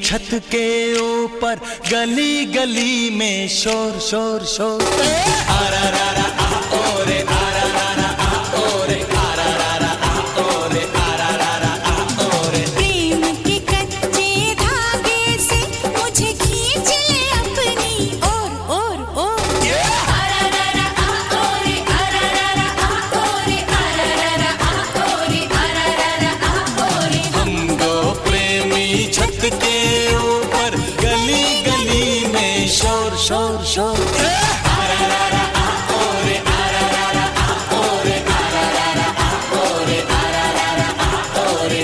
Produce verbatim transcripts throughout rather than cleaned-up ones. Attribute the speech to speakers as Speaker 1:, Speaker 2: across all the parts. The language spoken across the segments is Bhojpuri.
Speaker 1: छत के ऊपर गली गली में शोर शोर शोर। आरा रा रा आ ओरे आरा रा रा आ ओरे आरा रा रा आ ओरे आरा रा रा आ ओरे।
Speaker 2: प्रेम के कच्चे धागे से मुझे खींच ले अपनी ओर ओर ओर। आरा रा रा आ ओरे आरा रा रा आ ओरे आरा रा रा आ ओरे आरा रा रा आ ओरे।
Speaker 1: हम दो प्रेमी छत के ऊपर गली गली में शोर शोर शोर। आरा रा रा आ ओरे आरा रा रा आ ओरे आरा रा रा आ ओरे आरा रा रा आ ओरे।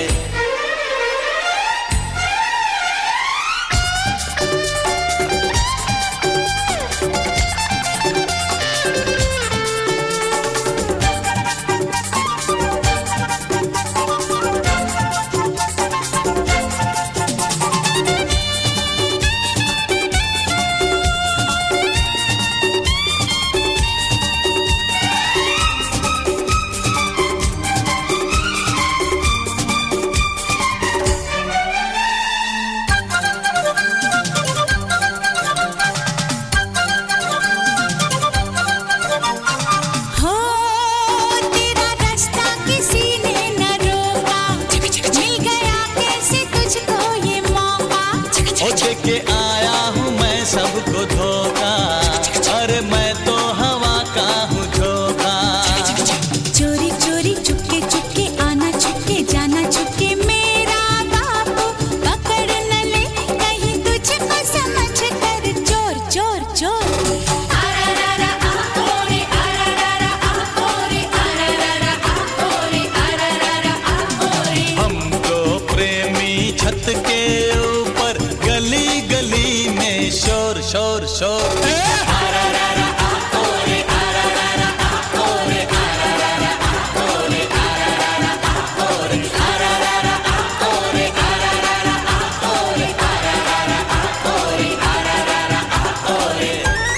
Speaker 2: हो तेरा रास्ता किसी ने न रोका, मिल गया कैसे तुझको ये मौका।
Speaker 1: ओ देके आया हूँ मैं सबको धोखा, अरे मैं तो हवा का हूँ झोंका।
Speaker 2: चोरी चोरी चुपके चुपके आना छुपके जाना छुपके मेरा बाबू पकड़ न ले कहीं तुझको समझ कर चोर चोर चोर। आरा रा रा आ ओरे आरा रा रा आ ओरे आरा रा रा आ ओरे आरा रा रा आ ओरे।
Speaker 1: हम दो प्रेमी छत के ऊपर गली गली में शोर शोर शोर। आरा रा रा आ ओरे आरा रा रा आ ओरे आरा रा रा आ ओरे आरा रा रा आ ओरे आरा रा रा आ ओरे आरा रा रा आ ओरे आरा रा रा आ ओरे आरा रा रा आ ओरे।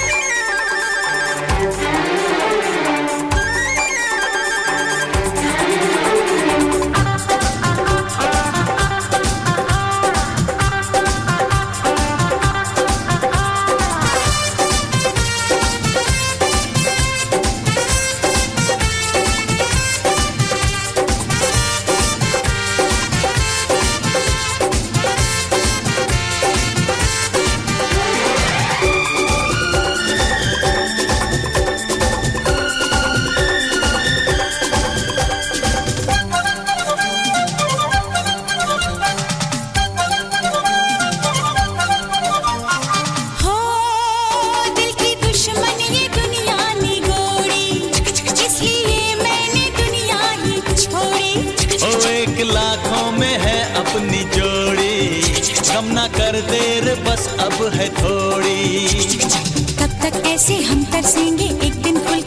Speaker 2: हो दिल की दुश्मन ये दुनिया निगोड़ी, इसलिए मैंने दुनिया ही छोड़ी।
Speaker 1: ओ एक लाखों में है अपनी जोड़ी, कम ना कर देर बस अब है थोड़ी।
Speaker 2: कब तक ऐसे हम तरसेंगे, एक दिन खुल